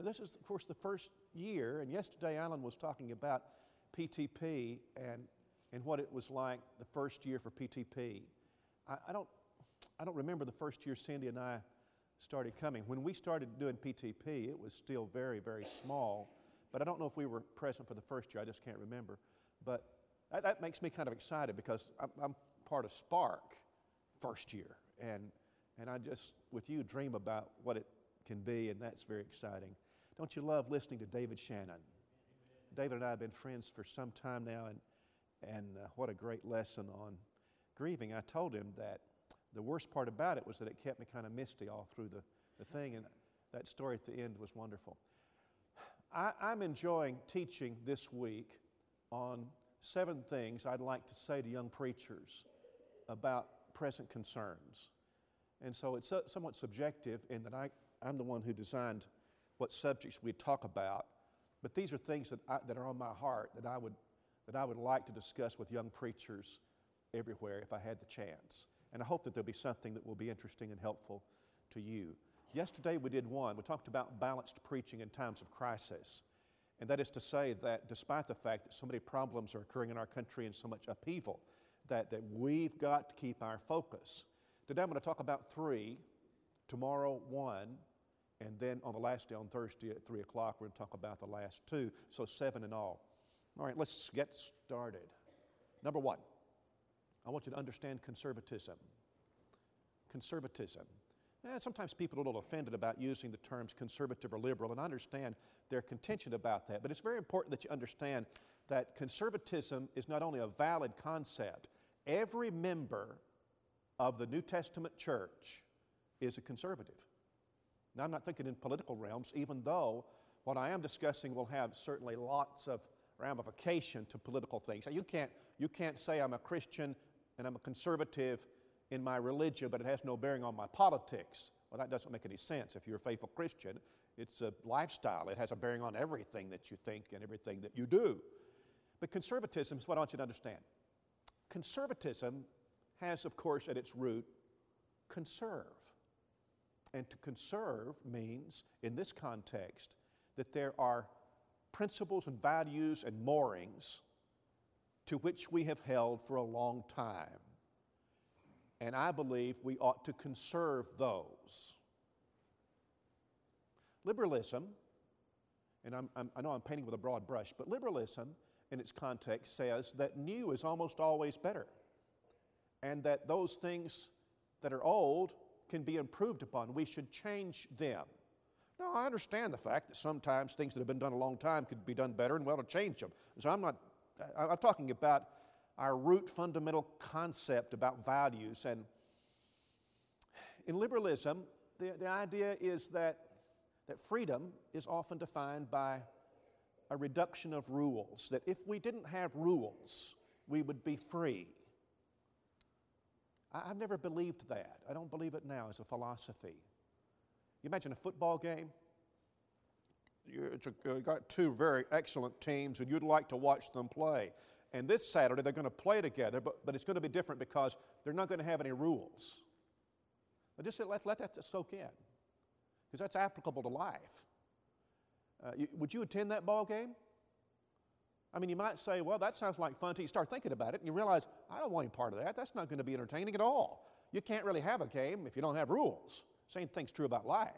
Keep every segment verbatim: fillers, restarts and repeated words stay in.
this is, of course, the first year, and yesterday Alan was talking about P T P and, and what it was like the first year for P T P. I, I, don't, I don't remember the first year Cindy and I started coming. When we started doing P T P, it was still very, very small, but I don't know if we were present for the first year. I just can't remember. But that, that makes me kind of excited because I'm, I'm part of Spark first year, and, and I just, with you, dream about what it can be, and that's very exciting. Don't you love listening to David Shannon? Amen. David and I have been friends for some time now, and, and uh, what a great lesson on grieving. I told him that the worst part about it was that it kept me kind of misty all through the, the thing, and that story at the end was wonderful. I, I'm enjoying teaching this week on seven things I'd like to say to young preachers about present concerns. And so it's uh, somewhat subjective in that I, I'm the one who designed what subjects we'd talk about, but these are things that, I, that are on my heart that I would that I would like to discuss with young preachers everywhere if I had the chance. And I hope that there'll be something that will be interesting and helpful to you. Yesterday we did one. We talked about balanced preaching in times of crisis. And that is to say that despite the fact that so many problems are occurring in our country and so much upheaval, that, that we've got to keep our focus. Today I'm going to talk about three, tomorrow one, and then on the last day, on Thursday at three o'clock, we're going to talk about the last two, so seven in all. All right, let's get started. Number one, I want you to understand conservatism. Conservatism. And sometimes people are a little offended about using the terms conservative or liberal, and I understand their contention about that. But it's very important that you understand that conservatism is not only a valid concept. Every member of the New Testament church is a conservative. Now, I'm not thinking in political realms, even though what I am discussing will have certainly lots of ramification to political things. You can't, you can't say I'm a Christian and I'm a conservative in my religion, but it has no bearing on my politics. Well, that doesn't make any sense. If you're a faithful Christian, it's a lifestyle. It has a bearing on everything that you think and everything that you do. But conservatism is what I want you to understand. Conservatism has, of course, at its root, conserve. And to conserve means, in this context, that there are principles and values and moorings to which we have held for a long time. And I believe we ought to conserve those. Liberalism, and I'm, I'm, I know I'm painting with a broad brush, but liberalism in its context says that new is almost always better, and that those things that are old can be improved upon. We should change them. Now, I understand the fact that sometimes things that have been done a long time could be done better, and well, to change them. So I'm not, I'm talking about our root fundamental concept about values. And in liberalism, the, the idea is that, that freedom is often defined by a reduction of rules, that if we didn't have rules, we would be free. I, I've never believed that. I don't believe it now as a philosophy. You imagine a football game. You, it's a, you got two very excellent teams, and you'd like to watch them play. And this Saturday, they're going to play together, but, but it's going to be different because they're not going to have any rules. But just let, let that soak in, because that's applicable to life. Uh, you, would you attend that ball game? I mean, you might say, well, that sounds like fun. Until you start thinking about it, and you realize, I don't want any part of that. That's not going to be entertaining at all. You can't really have a game if you don't have rules. Same thing's true about life.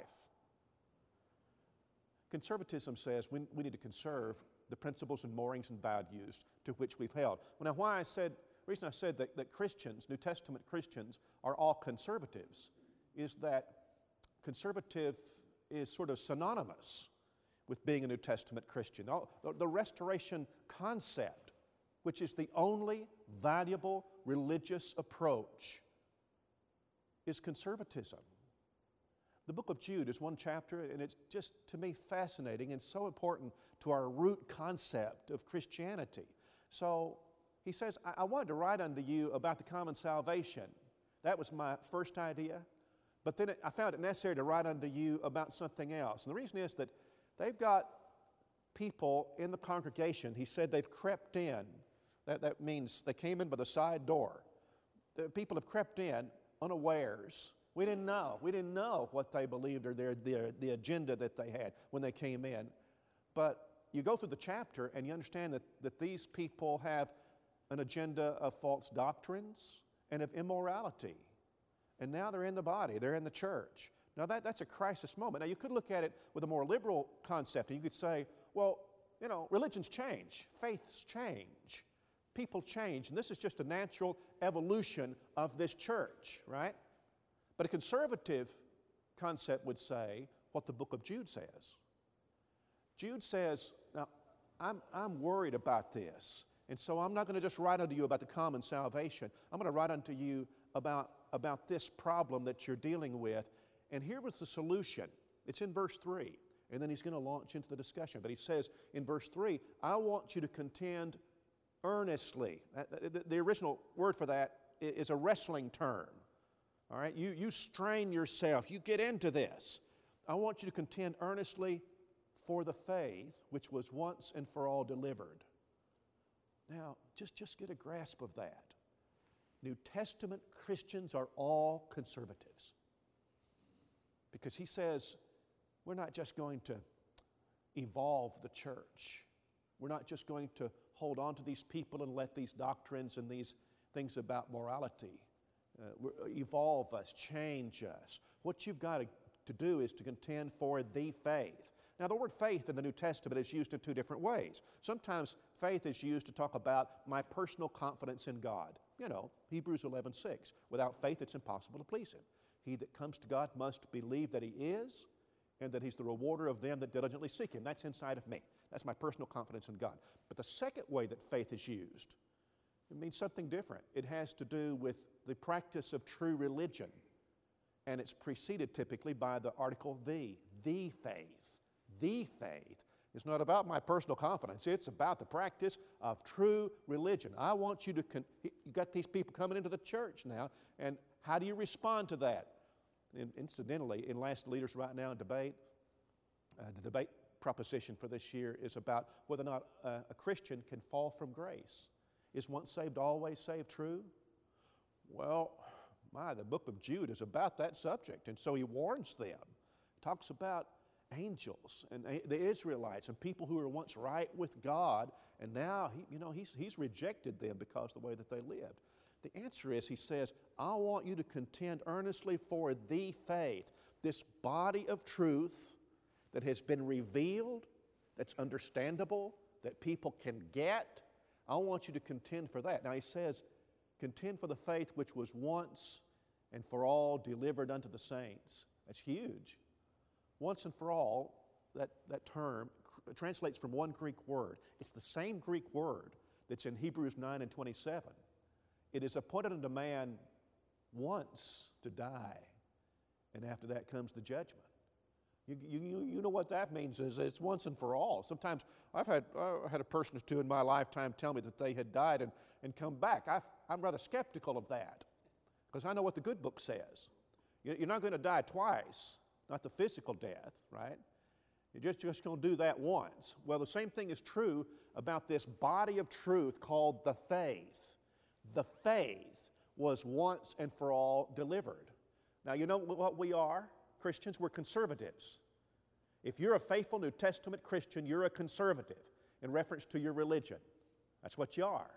Conservatism says we, we need to conserve the principles and moorings and values to which we've held. Well, now, why I said, the reason I said that, that Christians, New Testament Christians, are all conservatives is that conservative is sort of synonymous with being a New Testament Christian. The, the restoration concept, which is the only valuable religious approach, is conservatism. The book of Jude is one chapter, and it's just, to me, fascinating and so important to our root concept of Christianity. So he says, I, I wanted to write unto you about the common salvation. That was my first idea. But then it, I found it necessary to write unto you about something else. And the reason is that they've got people in the congregation, he said they've crept in. That, that means they came in by the side door. The people have crept in unawares We didn't know. We didn't know what they believed or their, their, the agenda that they had when they came in. But you go through the chapter and you understand that, that these people have an agenda of false doctrines and of immorality. And now they're in the body, they're in the church. Now that, that's a crisis moment. Now you could look at it with a more liberal concept and you could say, well, you know, religions change, faiths change, people change, and this is just a natural evolution of this church, right? But a conservative concept would say what the book of Jude says. Jude says, now, I'm, I'm worried about this, and so I'm not going to just write unto you about the common salvation. I'm going to write unto you about, about this problem that you're dealing with, and here was the solution. It's in verse three, and then he's going to launch into the discussion. But he says in verse three, I want you to contend earnestly. The, the original word for that is a wrestling term. All right, you, you strain yourself, you get into this. I want you to contend earnestly for the faith which was once and for all delivered. Now, just, just get a grasp of that. New Testament Christians are all conservatives. Because he says, we're not just going to evolve the church. We're not just going to hold on to these people and let these doctrines and these things about morality uh, evolve us, change us. What you've got to, to do is to contend for the faith. Now, the word faith in the New Testament is used in two different ways. Sometimes faith is used to talk about my personal confidence in God. You know, Hebrews eleven six. Without faith, it's impossible to please Him. He that comes to God must believe that He is, and that He's the rewarder of them that diligently seek Him. That's inside of me. That's my personal confidence in God. But the second way that faith is used, it means something different. It has to do with the practice of true religion, and it's preceded typically by the article the, the faith. The faith. It's not about my personal confidence. It's about the practice of true religion. I want you to, con- you got these people coming into the church now, and how do you respond to that? And incidentally, in Last Leaders right now in debate, uh, the debate proposition for this year is about whether or not uh, a Christian can fall from grace. Is once saved, always saved true? Well, my, the book of Jude is about that subject, and so he warns them. Talks about angels and the Israelites and people who were once right with God, and now he, you know, he's, he's rejected them because of the way that they lived. The answer is, he says, I want you to contend earnestly for the faith, this body of truth that has been revealed, that's understandable, that people can get. I want you to contend for that. Now he says, contend for the faith which was once and for all delivered unto the saints. That's huge. Once and for all, that, that term cr- translates from one Greek word. It's the same Greek word that's in Hebrews nine and twenty-seven. It is appointed unto man once to die, and after that comes the judgment. You, you, you know what that means is it's once and for all. Sometimes I've had, uh, had a person or two in my lifetime tell me that they had died and, and come back. I've, I'm rather skeptical of that because I know what the good book says. You're not going to die twice. Not the physical death, right? You're just, just going to do that once. Well, the same thing is true about this body of truth called the faith. The faith was once and for all delivered. Now, you know what we are? Christians, we're conservatives. If you're a faithful New Testament Christian, you're a conservative in reference to your religion. That's what you are.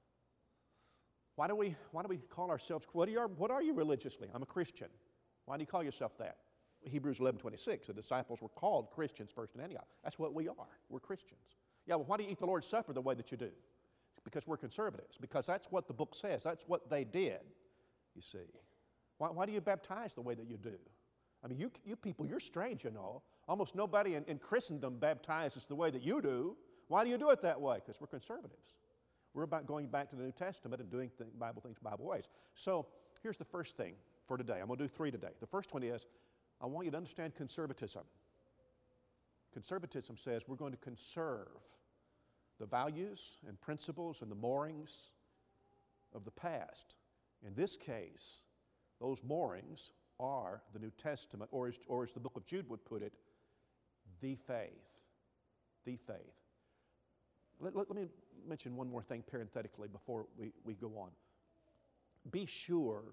Why do we, why do we call ourselves, what are you, what are you religiously? I'm a Christian. Why do you call yourself that? Hebrews eleven twenty-six, the disciples were called Christians first in Antioch. That's what we are. We're Christians. Yeah, well, why do you eat the Lord's Supper the way that you do? Because we're conservatives. Because that's what the book says. That's what they did, you see. Why, why do you baptize the way that you do? I mean, you, you people, you're strange, you know. Almost nobody in, in Christendom baptizes the way that you do. Why do you do it that way? Because we're conservatives. We're about going back to the New Testament and doing th- Bible things Bible ways. So here's the first thing for today. I'm going to do three today. The first one is, I want you to understand conservatism. Conservatism says we're going to conserve the values and principles and the moorings of the past. In this case, those moorings are the New Testament, or as, or as the book of Jude would put it, the faith. The faith. Let, let, let me mention one more thing parenthetically before we, we go on. Be sure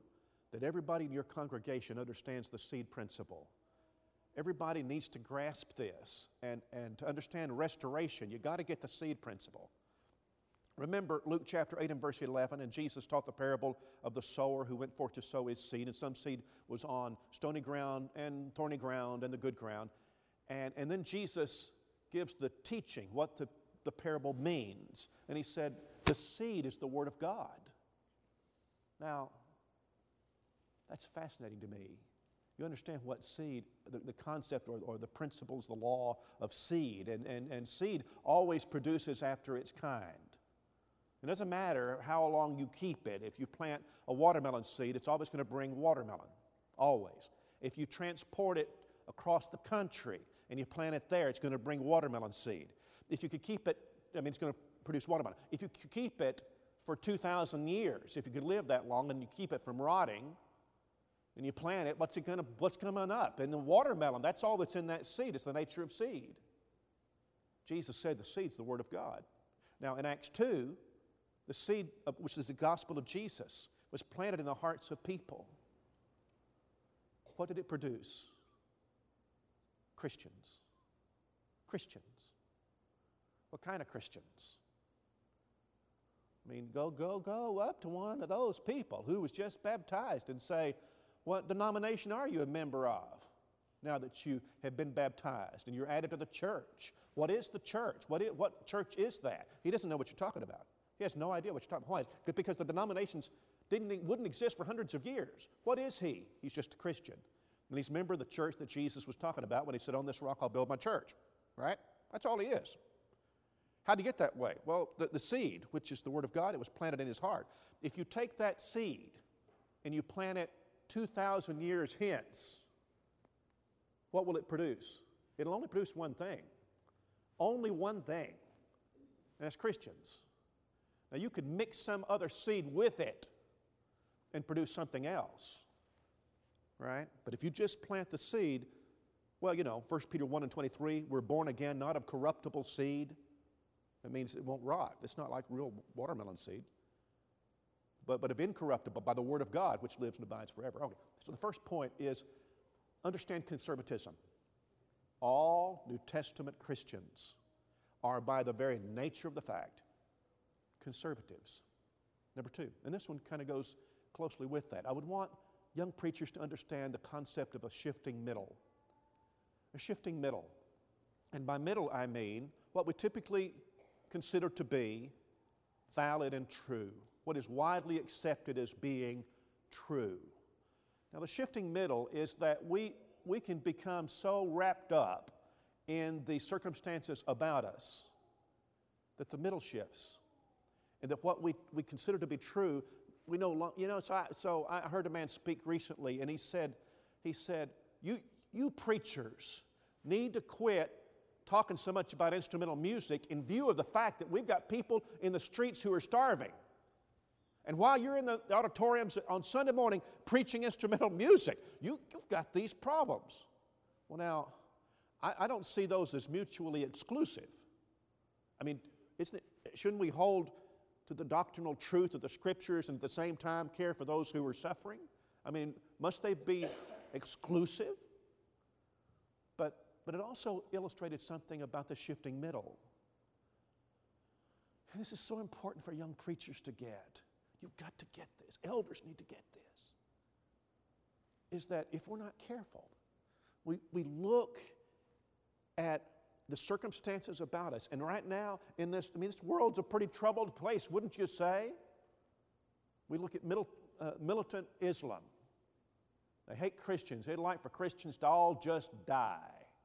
that everybody in your congregation understands the seed principle. Everybody needs to grasp this, and, and to understand restoration, you got to get the seed principle. Remember Luke chapter eight and verse eleven, and Jesus taught the parable of the sower who went forth to sow his seed, and some seed was on stony ground and thorny ground and the good ground. And, and then Jesus gives the teaching, what the, the parable means. And he said, the seed is the Word of God. Now, that's fascinating to me. You understand what seed, the, the concept or, or the principles, the law of seed. And, and, and seed always produces after its kind. It doesn't matter how long you keep it. If you plant a watermelon seed, it's always going to bring watermelon, always. If you transport it across the country and you plant it there, it's going to bring watermelon seed. If you could keep it, I mean, it's going to produce watermelon. If you could keep it for two thousand years, if you could live that long and you keep it from rotting, and you plant it, what's it going to, what's coming up? And the watermelon, that's all that's in that seed. It's the nature of seed. Jesus said the seed's the Word of God. Now, in Acts two, the seed, of, which is the gospel of Jesus, was planted in the hearts of people. What did it produce? Christians. Christians. What kind of Christians? I mean, go, go, go up to one of those people who was just baptized and say, what denomination are you a member of now that you have been baptized and you're added to the church? What is the church? What, is, what church is that? He doesn't know what you're talking about. He has no idea what you're talking about. Why? Because the denominations didn't, wouldn't exist for hundreds of years. What is he? He's just a Christian. And he's a member of the church that Jesus was talking about when he said, on this rock I'll build my church. Right? That's all he is. How'd he get that way? Well, the, the seed, which is the Word of God, it was planted in his heart. If you take that seed and you plant it two thousand years hence, what will it produce? It'll only produce one thing. Only one thing. And that's Christians. Now, you could mix some other seed with it and produce something else, right? But if you just plant the seed, well, you know, First Peter one and twenty-three, we're born again, not of corruptible seed. That means it won't rot. It's not like real watermelon seed. But, but of incorruptible, by the Word of God, which lives and abides forever. Okay, so the first point is understand conservatism. All New Testament Christians are, by the very nature of the fact, conservatives. Number two, and this one kind of goes closely with that. I would want young preachers to understand the concept of a shifting middle. A shifting middle. And by middle, I mean what we typically consider to be valid and true, what is widely accepted as being true. Now, the shifting middle is that we, we can become so wrapped up in the circumstances about us that the middle shifts, and that what we, we consider to be true, we no longer, you know, so I, so I heard a man speak recently, and he said, he said, you, you preachers need to quit talking so much about instrumental music in view of the fact that we've got people in the streets who are starving. And while you're in the auditoriums on Sunday morning preaching instrumental music, you, you've got these problems. Well, now, I, I don't see those as mutually exclusive. I mean, isn't it, shouldn't we hold to the doctrinal truth of the Scriptures and at the same time care for those who are suffering? I mean, must they be exclusive? But, but it also illustrated something about the shifting middle. And this is so important for young preachers to get. You've got to get this. Elders need to get this. Is that if we're not careful, we, we look at the circumstances about us. And right now, in this, I mean, this world's a pretty troubled place, wouldn't you say? We look at middle, uh, militant Islam. They hate Christians. They'd like for Christians to all just die.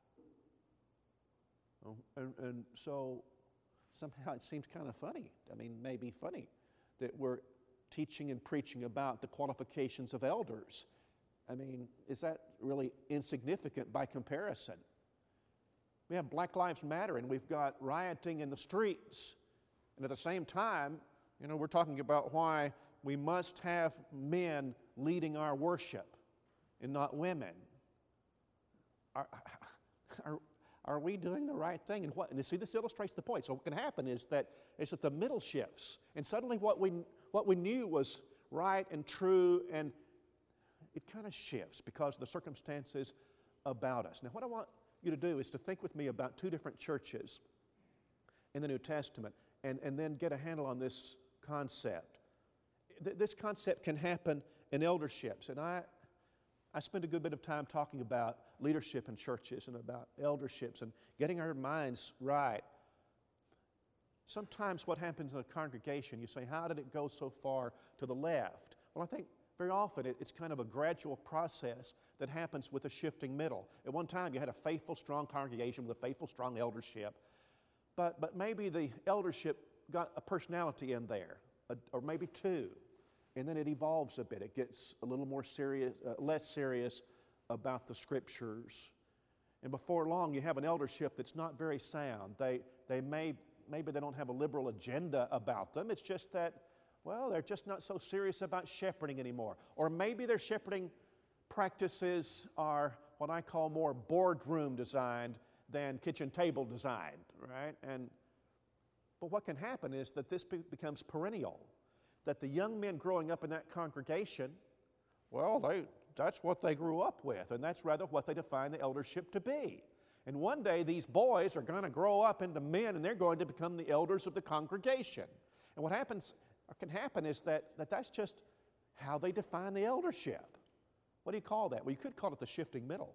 And, and so somehow it seems kind of funny. I mean, maybe funny that we're teaching and preaching about the qualifications of elders. I mean, is that really insignificant by comparison? We have Black Lives Matter, and we've got rioting in the streets. And at the same time, you know, we're talking about why we must have men leading our worship and not women. Are, are, are we doing the right thing? And what? And you see, this illustrates the point. So what can happen is that is that the middle shifts, and suddenly what we what we knew was right and true and it kind of shifts because of the circumstances about us. Now, what I want you to do is to think with me about two different churches in the New Testament and, and then get a handle on this concept. Th- this concept can happen in elderships, and I, I spend a good bit of time talking about leadership in churches and about elderships and getting our minds right. Sometimes what happens in a congregation, you say, how did it go so far to the left? Well, I think very often it, it's kind of a gradual process that happens with a shifting middle. At one time, you had a faithful, strong congregation with a faithful, strong eldership, but, but maybe the eldership got a personality in there, a, or maybe two, and then it evolves a bit. It gets a little more serious, uh, less serious about the Scriptures. And before long, you have an eldership that's not very sound. They, they may, maybe they don't have a liberal agenda about them. It's just that, well, they're just not so serious about shepherding anymore. Or maybe their shepherding practices are what I call more boardroom designed than kitchen table designed, right? And but what can happen is that this be- becomes perennial, that the young men growing up in that congregation, well, they that's what they grew up with, and that's rather what they define the eldership to be. And one day these boys are going to grow up into men, and they're going to become the elders of the congregation. And what happens, or can happen, is that, that that's just how they define the eldership. What do you call that? Well, you could call it the shifting middle.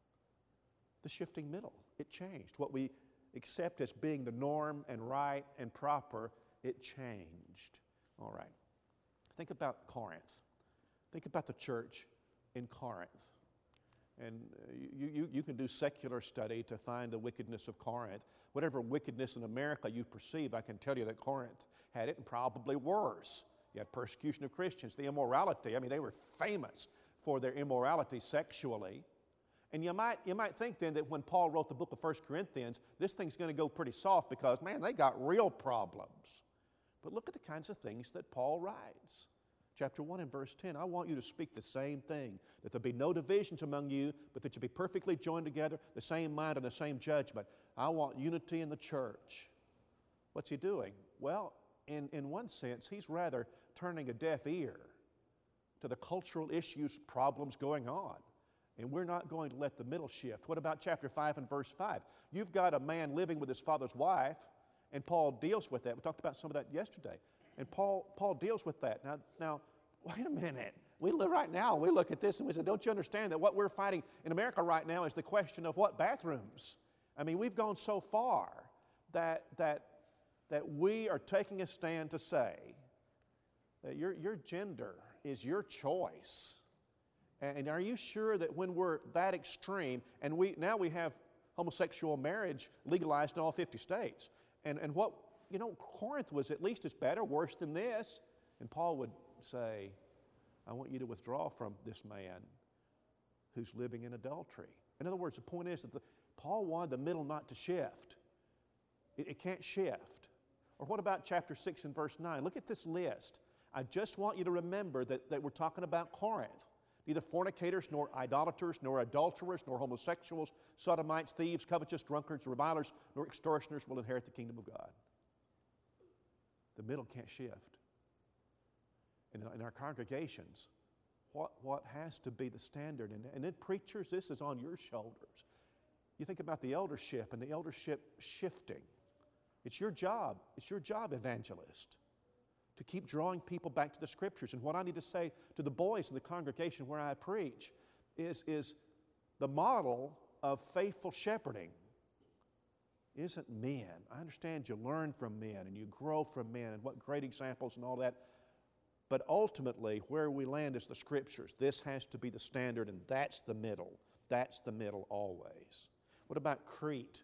The shifting middle. It changed. What we accept as being the norm and right and proper, it changed. All right. Think about Corinth. Think about the church in Corinth. And you, you, you can do secular study to find the wickedness of Corinth. Whatever wickedness in America you perceive, I can tell you that Corinth had it, and probably worse. You had persecution of Christians, the immorality. I mean, they were famous for their immorality sexually. And you might, you might think then that when Paul wrote the book of First Corinthians, this thing's going to go pretty soft because, man, they got real problems. But look at the kinds of things that Paul writes. Chapter one and verse ten, I want you to speak the same thing, that there be no divisions among you, but that you be perfectly joined together, the same mind and the same judgment. I want unity in the church. What's he doing? Well, in, in one sense, he's rather turning a deaf ear to the cultural issues, problems going on. And we're not going to let the middle shift. What about chapter five and verse five? You've got a man living with his father's wife, and Paul deals with that. We talked about some of that yesterday. And Paul, Paul deals with that. Now, now, wait a minute. We live right now, we look at this and we say, don't you understand that what we're fighting in America right now is the question of what bathrooms? I mean, we've gone so far that, that, that we are taking a stand to say that your, your gender is your choice. And are you sure that when we're that extreme, and we now we have homosexual marriage legalized in all fifty states, and, and what, you know, Corinth was at least as bad or worse than this, and Paul would say, I want you to withdraw from this man who's living in adultery. In other words, the point is that the, Paul wanted the middle not to shift. It, it can't shift. Or what about chapter six and verse nine? Look at this list. I just want you to remember that, that we're talking about Corinth. Neither fornicators, nor idolaters, nor adulterers, nor homosexuals, sodomites, thieves, covetous, drunkards, revilers, nor extortioners will inherit the kingdom of God. The middle can't shift. In, in our congregations, what, what has to be the standard? And, and then preachers, this is on your shoulders. You think about the eldership and the eldership shifting. It's your job. It's your job, evangelist, to keep drawing people back to the Scriptures. And what I need to say to the boys in the congregation where I preach is, is the model of faithful shepherding isn't men. I understand you learn from men and you grow from men and what great examples and all that. But ultimately, where we land is the Scriptures. This has to be the standard, and that's the middle. That's the middle always. What about Crete?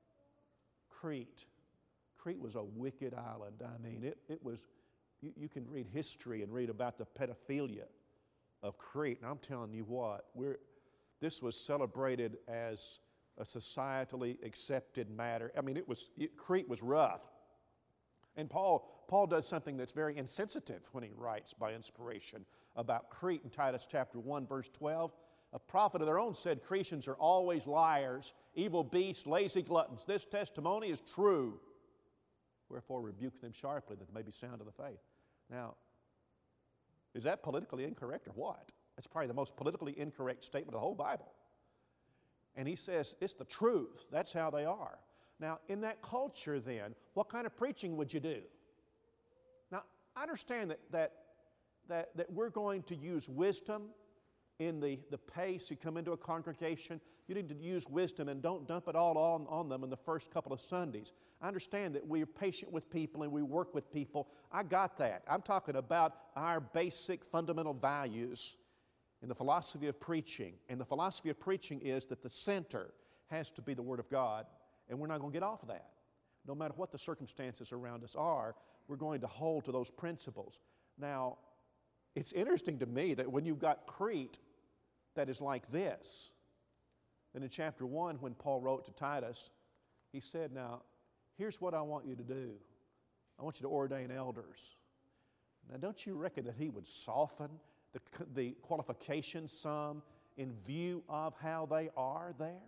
Crete. Crete was a wicked island. I mean, it, it was... You, you can read history and read about the pedophilia of Crete, and I'm telling you what, we're, this was celebrated as a societally accepted matter. I mean, it was it, Crete was rough. And Paul, Paul does something that's very insensitive when he writes by inspiration about Crete in Titus chapter one, verse twelve. A prophet of their own said, Cretans are always liars, evil beasts, lazy gluttons. This testimony is true. Wherefore rebuke them sharply that they may be sound in the faith. Now, is that politically incorrect or what? It's probably the most politically incorrect statement of the whole Bible. And he says, it's the truth. That's how they are. Now, in that culture then, what kind of preaching would you do? Now, I understand that, that, that, that we're going to use wisdom in the, the pace. You come into a congregation, you need to use wisdom and don't dump it all on, on them in the first couple of Sundays. I understand that we're patient with people and we work with people. I got that. I'm talking about our basic fundamental values in the philosophy of preaching. And the philosophy of preaching is that the center has to be the Word of God, and we're not going to get off of that. No matter what the circumstances around us are, we're going to hold to those principles. Now, it's interesting to me that when you've got Crete that is like this, then in chapter one, when Paul wrote to Titus, he said, now, here's what I want you to do. I want you to ordain elders. Now, don't you reckon that he would soften the, the qualifications some in view of how they are there?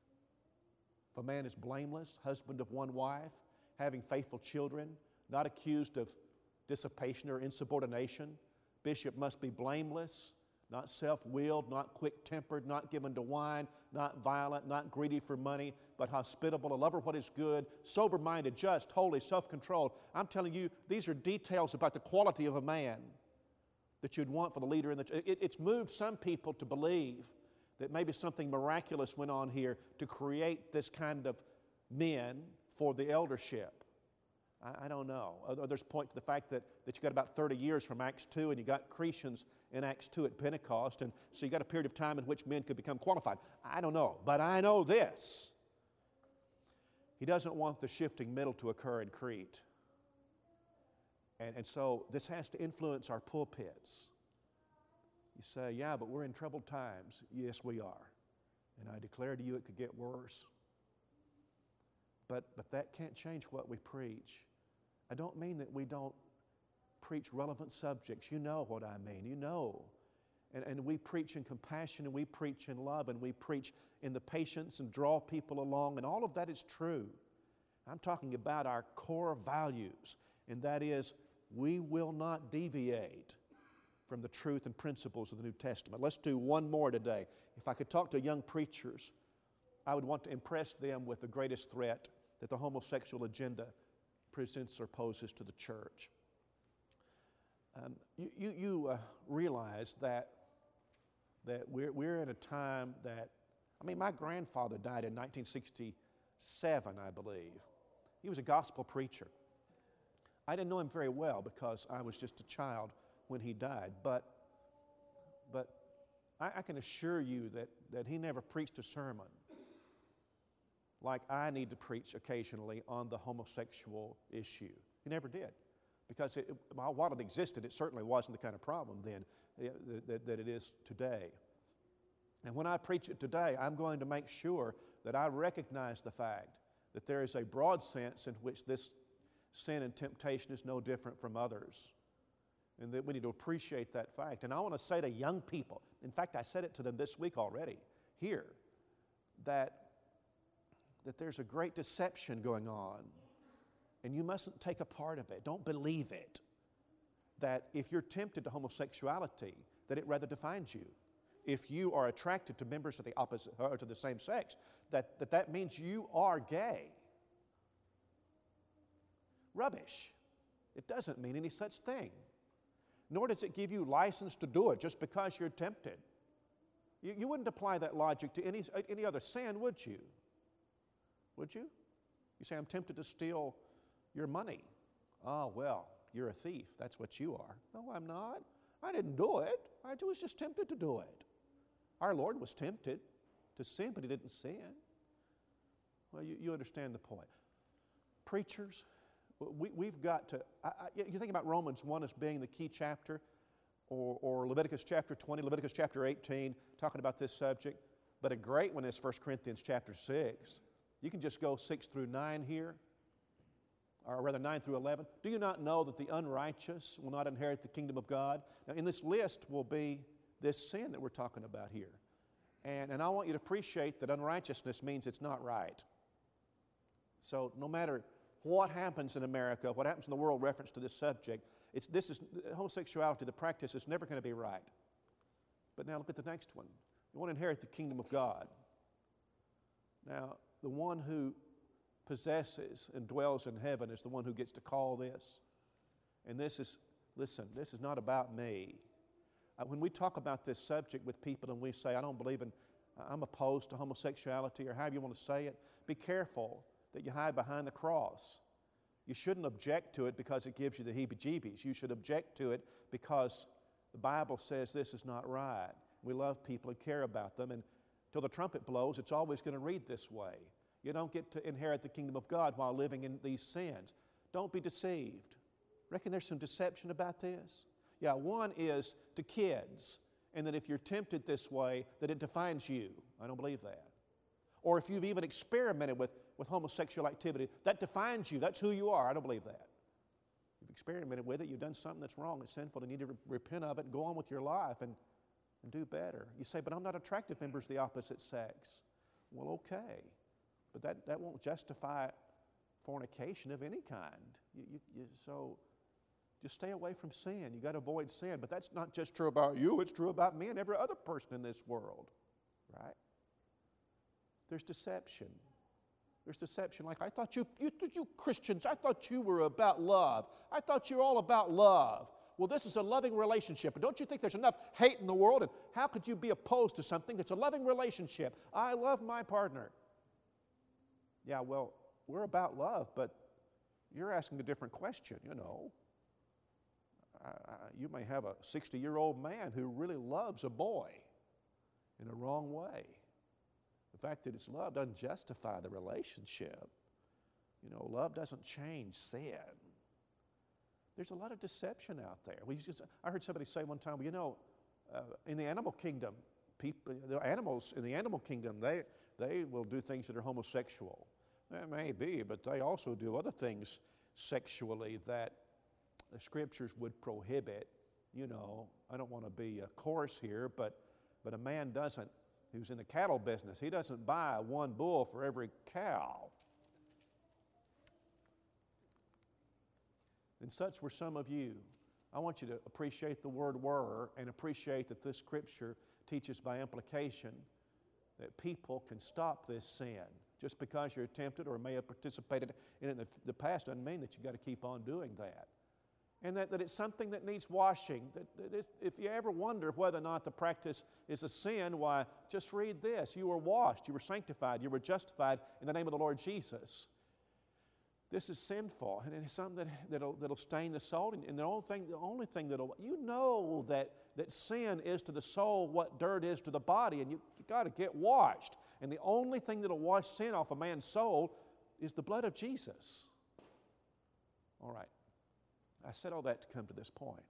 If a man is blameless, husband of one wife, having faithful children, not accused of dissipation or insubordination, bishop must be blameless, not self-willed, not quick-tempered, not given to wine, not violent, not greedy for money, but hospitable, a lover of what is good, sober-minded, just, holy, self-controlled. I'm telling you, these are details about the quality of a man that you'd want for the leader in the church. It, it's moved some people to believe that maybe something miraculous went on here to create this kind of men for the eldership. I, I don't know. Others point to the fact that, that you got about thirty years from Acts two, and you got Cretans in Acts two at Pentecost, and so you got a period of time in which men could become qualified. I don't know, but I know this. He doesn't want the shifting middle to occur in Crete. And, and so this has to influence our pulpits. You say, yeah, but we're in troubled times. Yes, we are. And I declare to you it could get worse. But, but that can't change what we preach. I don't mean that we don't preach relevant subjects. You know what I mean. You know. And, and we preach in compassion, and we preach in love, and we preach in the patience and draw people along, and all of that is true. I'm talking about our core values, and that is we will not deviate from the truth and principles of the New Testament. Let's do one more today. If I could talk to young preachers, I would want to impress them with the greatest threat that the homosexual agenda presents or poses to the church. Um, you you, you uh, realize that, that we're, we're in a time that, I mean, my grandfather died in nineteen sixty-seven, I believe. He was a gospel preacher. I didn't know him very well because I was just a child when he died, but, but I, I can assure you that, that he never preached a sermon like I need to preach occasionally on the homosexual issue. He never did. Because it, while it existed, it certainly wasn't the kind of problem then that, that it is today. And when I preach it today, I'm going to make sure that I recognize the fact that there is a broad sense in which this sin and temptation is no different from others. And that we need to appreciate that fact. And I want to say to young people, in fact, I said it to them this week already here, that, that there's a great deception going on. And you mustn't take a part of it. Don't believe it. That if you're tempted to homosexuality, that it rather defines you. If you are attracted to members of the opposite or to the same sex, that that, that means you are gay. Rubbish. It doesn't mean any such thing. Nor does it give you license to do it just because you're tempted. You, you wouldn't apply that logic to any, any other sin, would you? Would you? You say, I'm tempted to steal your money. Oh, well, you're a thief. That's what you are. No, I'm not. I didn't do it. I was just tempted to do it. Our Lord was tempted to sin, but He didn't sin. Well, you, you understand the point. Preachers, we, we've got to, I, I, you think about Romans one as being the key chapter, or, or Leviticus chapter twenty, Leviticus chapter eighteen, talking about this subject, but a great one is First Corinthians chapter six. You can just go six through nine here, or rather nine through eleven. Do you not know that the unrighteous will not inherit the kingdom of God? Now, in this list will be this sin that we're talking about here. And, and I want you to appreciate that unrighteousness means it's not right. So no matter what happens in America, what happens in the world reference to this subject, it's, this is, homosexuality, the practice is never going to be right. But now look at the next one. You want to inherit the kingdom of God. Now, the one who possesses and dwells in heaven is the one who gets to call this. And this is, listen, this is not about me. Uh, when we talk about this subject with people and we say, I don't believe in, I'm opposed to homosexuality, or however you want to say it, be careful that you hide behind the cross. You shouldn't object to it because it gives you the heebie-jeebies. You should object to it because the Bible says this is not right. We love people and care about them, and till the trumpet blows, it's always going to read this way. You don't get to inherit the kingdom of God while living in these sins. Don't be deceived. Reckon there's some deception about this? Yeah, one is to kids, and that if you're tempted this way, that it defines you. I don't believe that. Or if you've even experimented with, with homosexual activity, that defines you. That's who you are. I don't believe that. You've experimented with it, you've done something that's wrong, it's sinful, and you need to re- repent of it and go on with your life and, and do better. You say, but I'm not attracted to members of the opposite sex. Well, okay. But that, that won't justify fornication of any kind. You, you, you, so just stay away from sin. You've got to avoid sin. But that's not just true about you, it's true about me and every other person in this world, right? There's deception. There's deception. Like, I thought you, you, you Christians, I thought you were about love. I thought you were all about love. Well, this is a loving relationship. And don't you think there's enough hate in the world? And how could you be opposed to something that's a loving relationship? I love my partner. Yeah, well, we're about love, but you're asking a different question, you know. Uh, you may have a sixty-year-old man who really loves a boy in a wrong way. The fact that it's love doesn't justify the relationship. You know, love doesn't change sin. There's a lot of deception out there. We just, I heard somebody say one time, well, you know, uh, in the animal kingdom, people, the animals in the animal kingdom, they, they will do things that are homosexual. That may be, but they also do other things sexually that the scriptures would prohibit. You know, I don't want to be a coarse here, but, but a man doesn't, who's in the cattle business, he doesn't buy one bull for every cow. And such were some of you. I want you to appreciate the word were and appreciate that this scripture teaches by implication that people can stop this sin. Just because you're tempted or may have participated in it in the, the past doesn't mean that you've got to keep on doing that. And that, that it's something that needs washing. That, that it's, if you ever wonder whether or not the practice is a sin, why, just read this. You were washed, you were sanctified, you were justified in the name of the Lord Jesus. This is sinful, and it's something that, that'll, that'll stain the soul. And the only thing, the only thing that'll, you know that, that sin is to the soul what dirt is to the body, and you, you got to get washed. And the only thing that'll wash sin off a man's soul is the blood of Jesus. All right. I said all that to come to this point.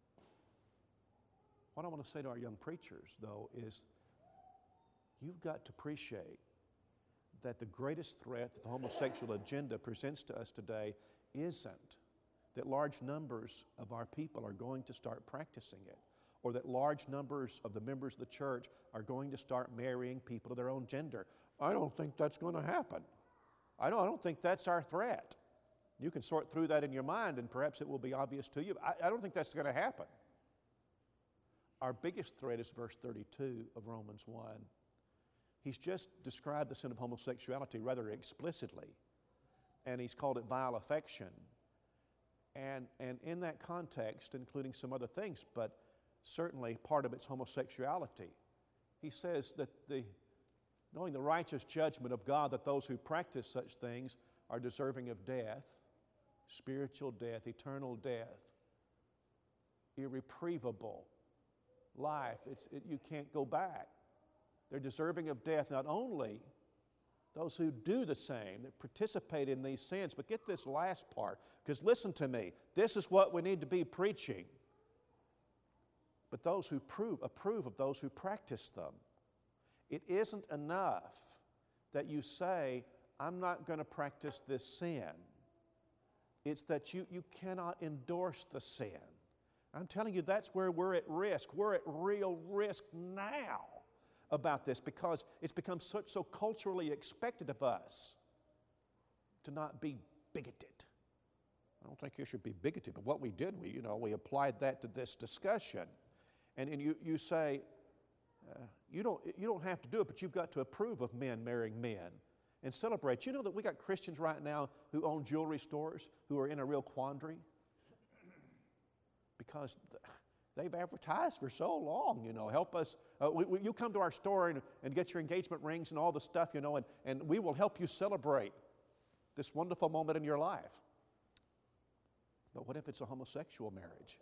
What I want to say to our young preachers, though, is you've got to appreciate that the greatest threat that the homosexual agenda presents to us today isn't that large numbers of our people are going to start practicing it, or that large numbers of the members of the church are going to start marrying people of their own gender. I don't think that's going to happen. I don't, I don't think that's our threat. You can sort through that in your mind, and perhaps it will be obvious to you. I, I don't think that's going to happen. Our biggest threat is verse thirty-two of Romans one. He's just described the sin of homosexuality rather explicitly, and he's called it vile affection. And, and in that context, including some other things, but certainly part of it's homosexuality, he says that the, knowing the righteous judgment of God, that those who practice such things are deserving of death, spiritual death, eternal death, irretrievable life. It's, it, you can't go back. They're deserving of death, not only those who do the same, that participate in these sins, but get this last part, because listen to me, this is what we need to be preaching. But those who prove, approve of those who practice them. It isn't enough that you say, I'm not going to practice this sin. It's that you, you cannot endorse the sin. I'm telling you, that's where we're at risk. We're at real risk now about this, because it's become so, so culturally expected of us to not be bigoted. I don't think you should be bigoted, but what we did, we, you know, we applied that to this discussion. And, and you, you say, Uh, you, don't, you don't have to do it, but you've got to approve of men marrying men and celebrate. You know that we got Christians right now who own jewelry stores who are in a real quandary because they've advertised for so long, you know, help us. Uh, we, we, you come to our store and, and get your engagement rings and all the stuff, you know, and, and we will help you celebrate this wonderful moment in your life. But what if it's a homosexual marriage?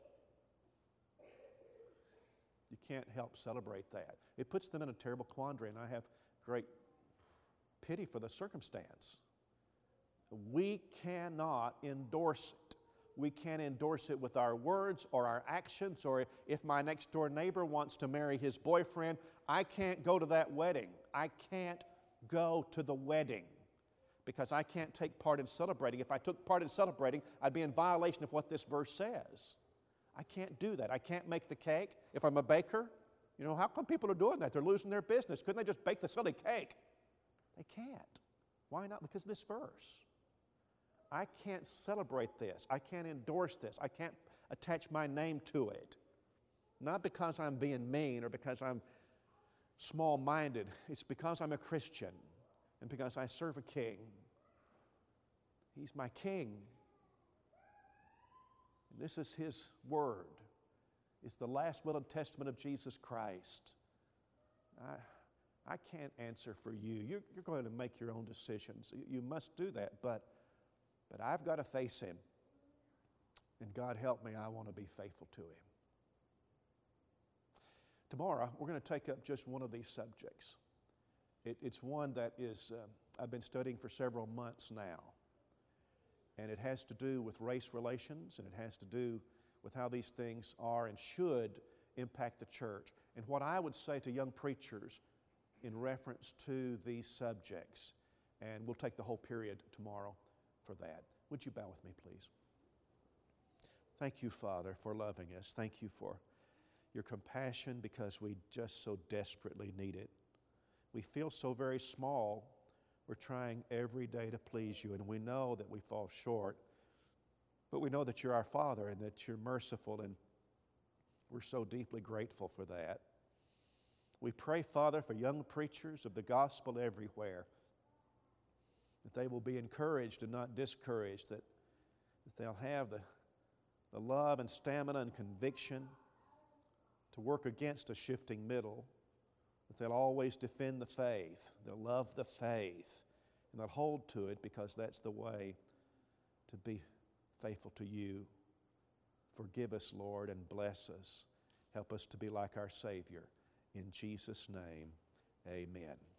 You can't help celebrate that. It puts them in a terrible quandary, and I have great pity for the circumstance. We cannot endorse it. We can't endorse it with our words or our actions, or if my next door neighbor wants to marry his boyfriend, I can't go to that wedding. I can't go to the wedding because I can't take part in celebrating. If I took part in celebrating, I'd be in violation of what this verse says. I can't do that. I can't make the cake. If I'm a baker, you know, how come people are doing that? They're losing their business. Couldn't they just bake the silly cake? They can't. Why not? Because of this verse. I can't celebrate this. I can't endorse this. I can't attach my name to it. Not because I'm being mean or because I'm small-minded. It's because I'm a Christian and because I serve a king. He's my king. And this is His Word. It's the last will and testament of Jesus Christ. I, I can't answer for you. You're, you're going to make your own decisions. You, you must do that, but, but I've got to face Him. And God help me, I want to be faithful to Him. Tomorrow, we're going to take up just one of these subjects. It, it's one that is, uh, I've been studying for several months now. And it has to do with race relations, and it has to do with how these things are and should impact the church. And what I would say to young preachers in reference to these subjects. And we'll take the whole period tomorrow for that. Would you bow with me, please? Thank you, Father, for loving us. Thank you for your compassion because we just so desperately need it. We feel so very small. We're trying every day to please you, and we know that we fall short. But we know that you're our Father and that you're merciful, and we're so deeply grateful for that. We pray, Father, for young preachers of the gospel everywhere, that they will be encouraged and not discouraged, that, that they'll have the, the love and stamina and conviction to work against a shifting middle, that they'll always defend the faith, they'll love the faith, and they'll hold to it because that's the way to be faithful to you. Forgive us, Lord, and bless us. Help us to be like our Savior. In Jesus' name, amen.